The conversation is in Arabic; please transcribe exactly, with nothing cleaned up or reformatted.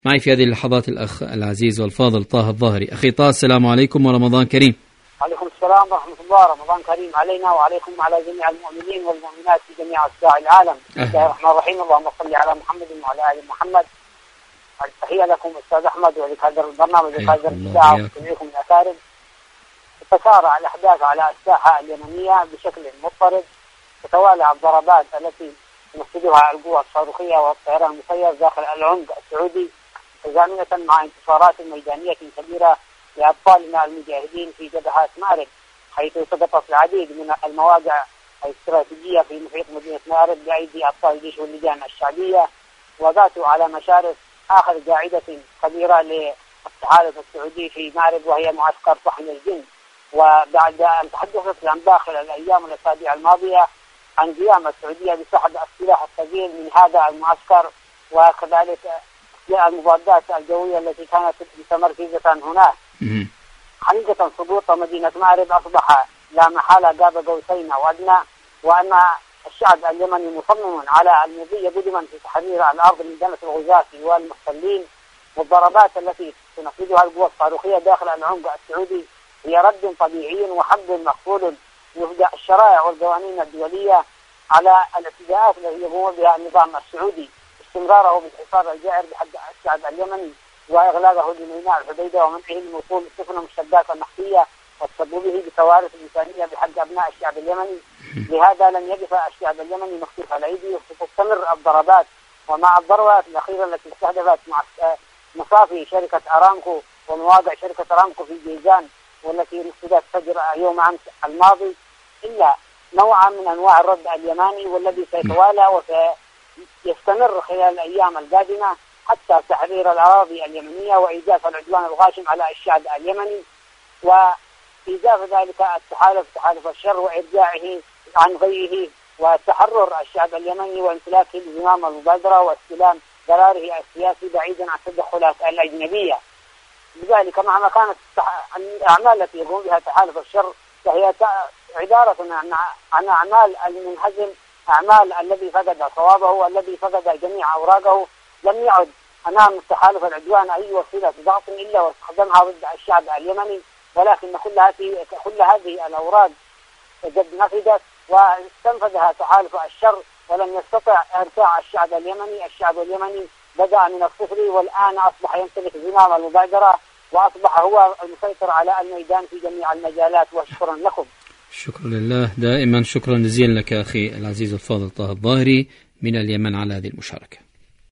معي في هذه اللحظات الأخ العزيز والفاضل طه الظاهري. أخي طه، السلام عليكم ورمضان كريم. عليكم السلام ورحمة الله، رمضان كريم علينا وعليكم وعلى جميع المؤمنين والمؤمنات في جميع أصداء العالم. بسم الله الرحمن الرحيم، اللهم صل على محمد وعلى آل محمد. تحية لكم أستاذ أحمد ولكادر البرنامج ولكادر الإذاعة ومستمعيكم الأكارم. تتسارع الأحداث على الساحة اليمنية بشكل مضطرب، تتوالى الضربات التي تنفذها القوى الصاروخية والطيران المسير داخل العمق السعودي، تزامنة مع انتصارات ميدانية كبيرة لأبطالنا المجاهدين في جبهات مأرب، حيث سقطت العديد من المواقع الاستراتيجية في محيط مدينة مأرب بأيدي أبطال الجيش واللجان الشعبية، وباتوا على مشارف آخر قاعدة كبيرة للتحالف السعودي في مأرب وهي معسكر طحن الجن. وبعد أن تحدثت الأنباء خلال الأيام والأسابيع الماضية عن قيام السعودية بسحب السلاح الثقيل من هذا المعسكر، وكذلك المضادات الجوية التي كانت متمركزة هناك. حقيقة سقوط مدينة مأرب أصبح لا محالة قاب قوسين أو أدنى، وأن الشعب اليمني مصمم على المضي قدما في تحرير الأرض من دنس الغزاة والمحتلين، والضربات التي تنفذها القوى الصاروخية داخل العمق السعودي هي رد طبيعي وحد مقبول وفق الشرائع والقوانين الدولية على الاعتداءات التي يقوم بها النظام السعودي، استمراره بالحصار الجائر بحق الشعب اليمني وإغلاقه لميناء الحديدة ومنعه من وصول السفن والمشتبكات النفطية وتسببه بكوارث إنسانية بحق أبناء الشعب اليمني. لهذا لن يقف الشعب اليمني مكتوف الأيدي وستستمر الضربات، ومع الضربات الأخيرة التي استهدفت مصافي شركة أرامكو ومواقع شركة أرامكو في جيزان والتي نفذت فجر يوم أمس الماضي، إلا نوعا من أنواع الرد اليماني والذي سيتوالى وسيستمر خلال الأيام القادمة حتى تحرير الأراضي اليمنية وإيجاف العدوان الغاشم على الشعب اليمني، وإيجاف ذلك التحالف تحالف الشر وإرجاعه عن غيه وتحرر الشعب اليمني وامتلاكه بزمام المبادرة واستلام قراره السياسي بعيدا عن التدخلات الأجنبية. لذلك مهما كانت الأعمال التي يقوم بها تحالف الشر فهي عبارة عن أعمال المنهزم، أعمال الذي فقد صوابه والذي فقد جميع أوراقه. لم يعد أمام التحالف العدوان أي وسيلة ضغط إلا واستخدمها ضد الشعب اليمني، ولكن كل هذه كل هذه الأوراق قد نفذت واستنفذها تحالف الشر ولم يستطع إرجاع الشعب اليمني. الشعب اليمني بدأ من الصفر والآن أصبح يمتلك زمام المبادرة وأصبح هو المسيطر على الميدان في جميع المجالات. وشكرا لكم. شكرا لله دائما، شكرا جزيلا لك أخي العزيز الفاضل طه الظاهري من اليمن على هذه المشاركة.